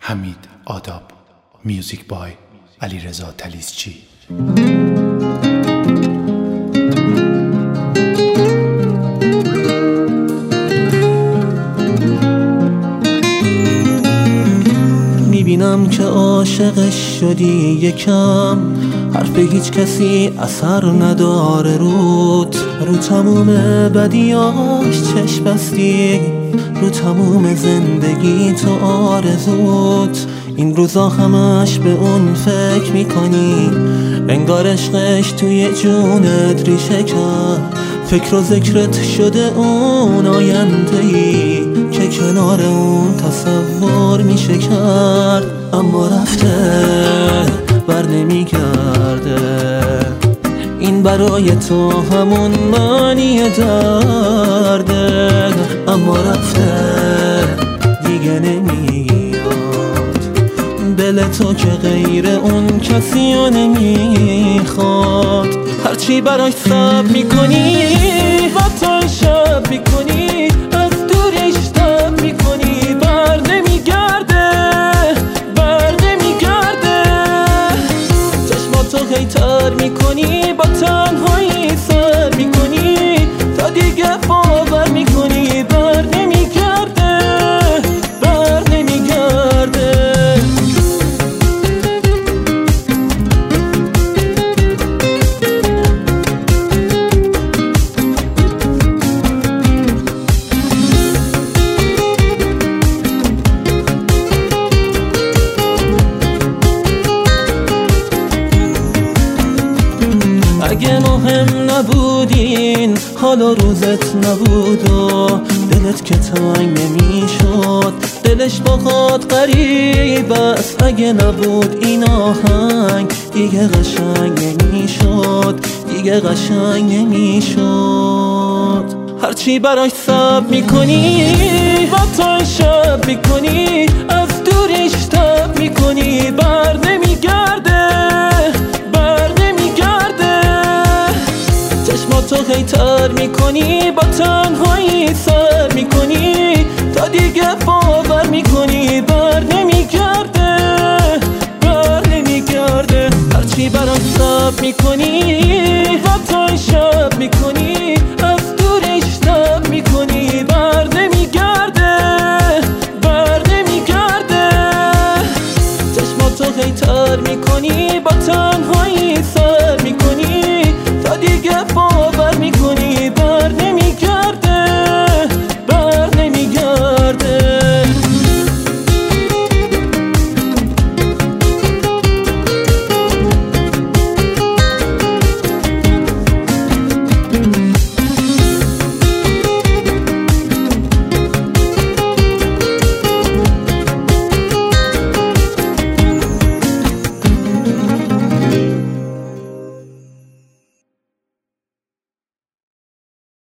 حمید آداب. میوزیک بای علیرضا تلیسچی. میبینم که عاشقش شدی یکم، حرف هیچ کسی اثر نداره رو تموم بدیاش چشم بستی، رو تموم زندگی تو آرزوت. این روزا همش به اون فکر میکنی، انگار عشقش توی جونت ریشه کرد. فکر و ذکرت شده اون آینده‌ای که کنار اون تصور میشه کرد. اما رفته بر نمیگرده، این برای تو همون معنی درده. اما رفته دیگه نمیاد، دل تو که غیر اون کسی رو نمیخواد. هرچی براش صبر میکنی و تا شب میکنی، از دورش تب میکنی، بر نمیگرده چشماتو غیتر میکنی، با تنهایی سر میکنی، تا دیگه باور میکنی بر نمیگرده. اگه مهم نبودین حالا روزت نبود و دلت که تنگ نمیشد، دلش با خود غریب است. اگه نبود این آهنگ دیگه قشنگ نمیشد. هرچی براش صبر میکنی و تا شب میکنی، از دورش تب میکنی، بر نمیگرده چشماتو غیتر میکنی، با تنهایی سر میکنی، تا دیگه باور میکنی بر نمیگرده. هرچی براش صبر میکنی و تا شب میکنی، از دورش تب میکنی، بر نمیگرده چشماتو غیتر میکنی، با تنهایی سر میکنی، تا دیگه باور میکنی بر نمیگرده.